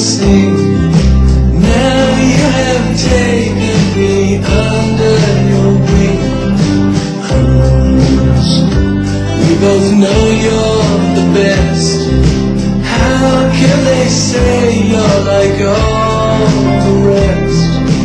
sing. Now you have taken me under your wing. Cruise, we both know you're the best. How can they say you're like all the rest?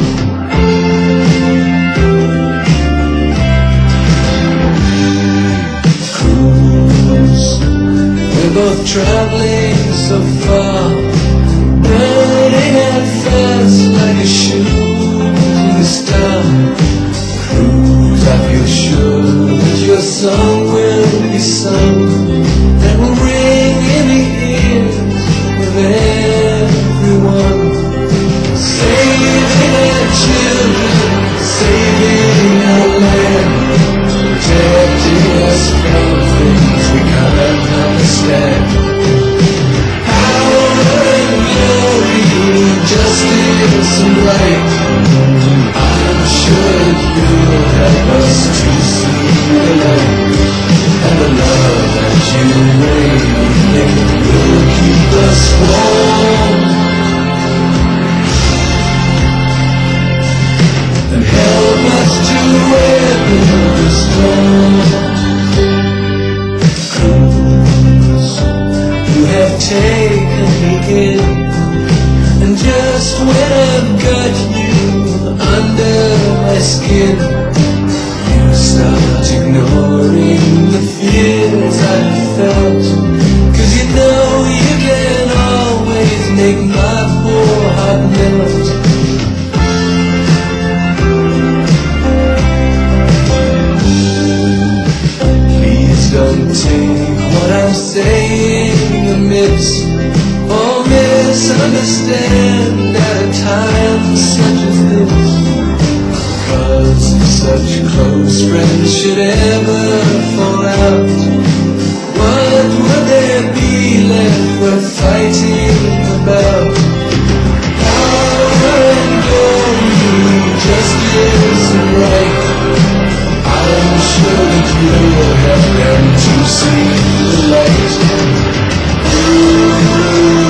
Cruise, we're both traveling so far, burning at first like a shooting star. Cruise, I feel sure that your song will be sung, that will ring in the ears of everyone. Saving our children, saving our land, protecting us from things we can't understand. Power and glory, justice and right, I'm sure that you'll help us to see the light. And the love that you radiate will keep us warm and help us to weather the storm. Cruise, you have taken me in, and just when I've got you under my skin, you start ignoring the fears I felt. 'Cause you know you can always make my poor heart melt. Please don't take what I'm saying amiss, or misunderstand at a time such as this. 'Cause such close friends should ever fall out, what would there be left worth fighting about? Power and glory, justice and right, I'm sure that you'll help them to see the light.